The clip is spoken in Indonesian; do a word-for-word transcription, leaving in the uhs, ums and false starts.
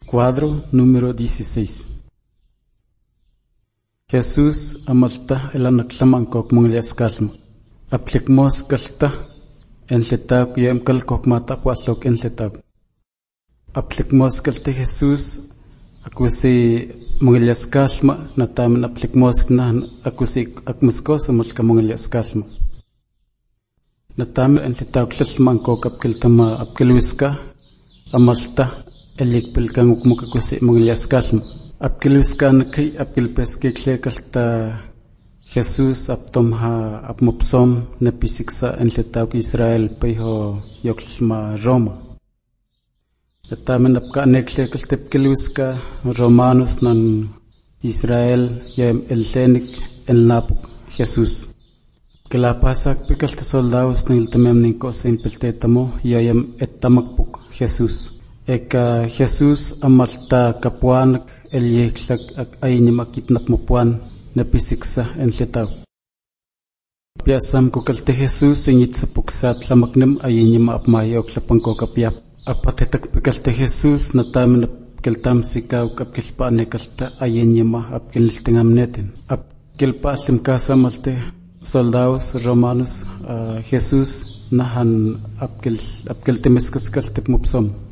Cuadro número dieciséis. Jesús amalta el anaclaman kok munglias kalma. Aplikmos kalta en letab yem kal kok mata puaslok en letab. Aplikmos kalta Jesús akusi munglias kalma natam aplikmos na akusi akmuskos amalka munglias kalma. Natam en letab kalman kok apkiltama apkilwiska amalta elik pilkan ukmuka kusi munglias kalma. Apkilwiskan kay apkilpeske klekalta Jesús aptomha apmopsom napisiksa en letab Israel payho yoklma Roma. Natamen apka neklekalta apkilwiska Romanos nan Israel yem elsenik en napuk Jesús. Kilapasak pikalta soldados ng iltamem ninko sa impiltetamo yayem ettamakpuk Jesús. Eka Jesús amalta kapuanak elyeklak ak aynim akitnap mopuan napisiksa en letab. Piasam ko kalte Jesús ingit sa puksat lamaknim aynim apmayok lapang ko kapiap. Apatetak pikalte Jesús natamin apkeltam sikaw kapkilpaan kalta aynim apkiniltingam netin. Apkilpa asimkasa malte soldados romanos uh, Jesús nahan apkil apkiltimiskas kaltip mupsom.